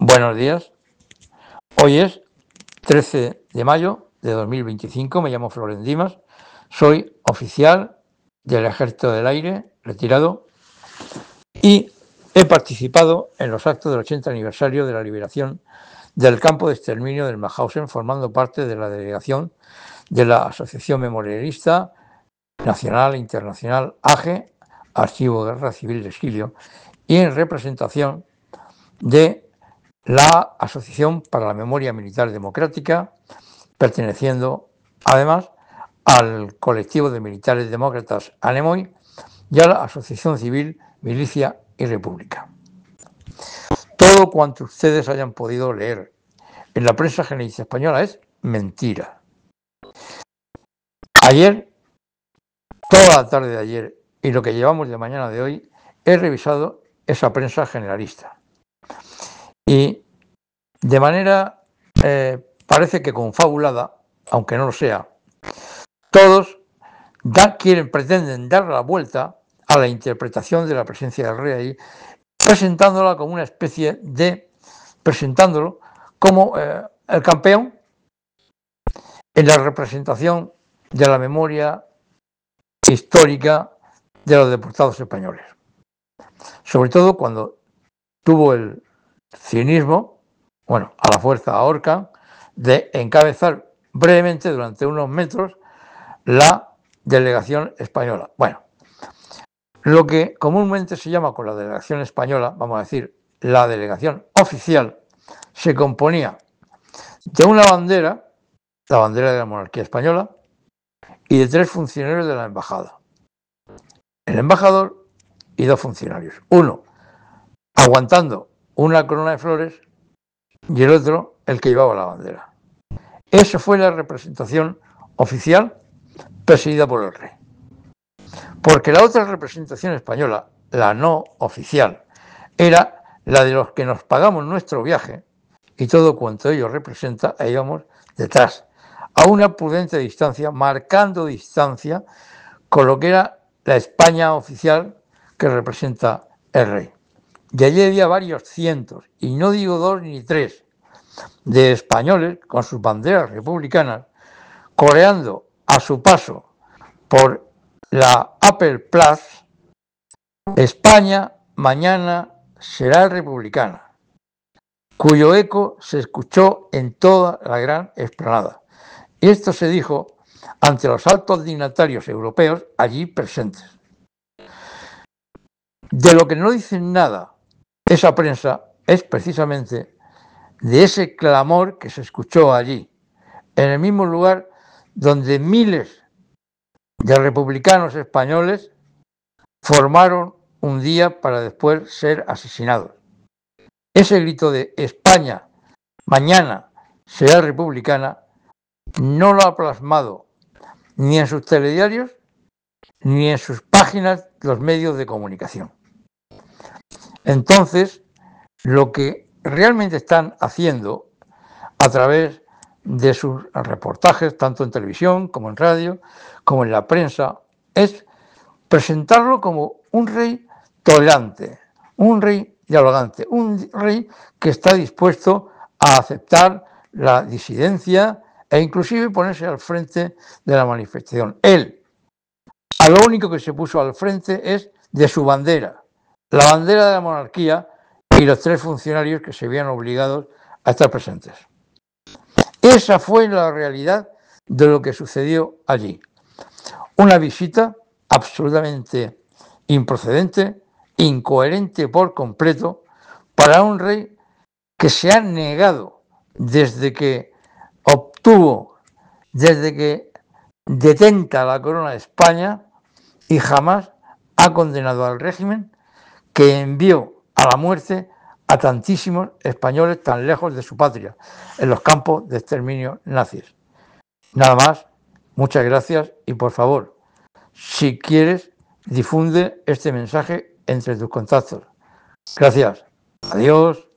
Buenos días. Hoy es 13 de mayo de 2025. Me llamo Florent Dimas. Soy oficial del Ejército del Aire, retirado, y he participado en los actos del 80 aniversario de la liberación del campo de exterminio del Mauthausen, formando parte de la delegación de la Asociación Memorialista Nacional e Internacional AGE, Archivo de Guerra Civil de Exilio, y en representación de la Asociación para la Memoria Militar Democrática, perteneciendo además al colectivo de militares demócratas ANEMOI y a la Asociación Civil Milicia y República. Todo cuanto ustedes hayan podido leer en la prensa generalista española es mentira. Ayer, toda la tarde de ayer y lo que llevamos de mañana de hoy, he revisado esa prensa generalista. Y de manera, parece que confabulada, aunque no lo sea, todos pretenden dar la vuelta a la interpretación de la presencia del rey ahí, presentándolo como el campeón en la representación de la memoria histórica de los deportados españoles. Sobre todo cuando tuvo el cinismo, a la fuerza ahorcan, de encabezar brevemente durante unos metros la delegación española. Lo que comúnmente se llama con la delegación española, vamos a decir, la delegación oficial, se componía de una bandera, la bandera de la monarquía española, y de 3 funcionarios de la embajada. El embajador y 2 funcionarios. Uno aguantando una corona de flores y el otro el que llevaba la bandera. Esa fue la representación oficial presidida por el rey. Porque la otra representación española, la no oficial, era la de los que nos pagamos nuestro viaje y todo cuanto ello representa, e íbamos detrás, a una prudente distancia, marcando distancia con lo que era la España oficial que representa el rey. Y allí había varios cientos, y no digo 2 ni 3, de españoles con sus banderas republicanas, coreando a su paso por la Apple Plus: España mañana será republicana, cuyo eco se escuchó en toda la gran explanada. Y esto se dijo ante los altos dignatarios europeos allí presentes. De lo que no dicen nada esa prensa es precisamente de ese clamor que se escuchó allí, en el mismo lugar donde miles de republicanos españoles formaron un día para después ser asesinados. Ese grito de España mañana será republicana no lo ha plasmado ni en sus telediarios ni en sus páginas los medios de comunicación. Entonces, lo que realmente están haciendo a través de sus reportajes, tanto en televisión como en radio, como en la prensa, es presentarlo como un rey tolerante, un rey dialogante, un rey que está dispuesto a aceptar la disidencia e inclusive ponerse al frente de la manifestación. Él, a lo único que se puso al frente es de su bandera, la bandera de la monarquía, y los 3 funcionarios que se veían obligados a estar presentes. Esa fue la realidad de lo que sucedió allí. Una visita absolutamente improcedente, incoherente por completo, para un rey que se ha negado desde que detenta la corona de España, y jamás ha condenado al régimen que envió a la muerte a tantísimos españoles tan lejos de su patria, en los campos de exterminio nazis. Nada más, muchas gracias, y por favor, si quieres, difunde este mensaje entre tus contactos. Gracias. Adiós.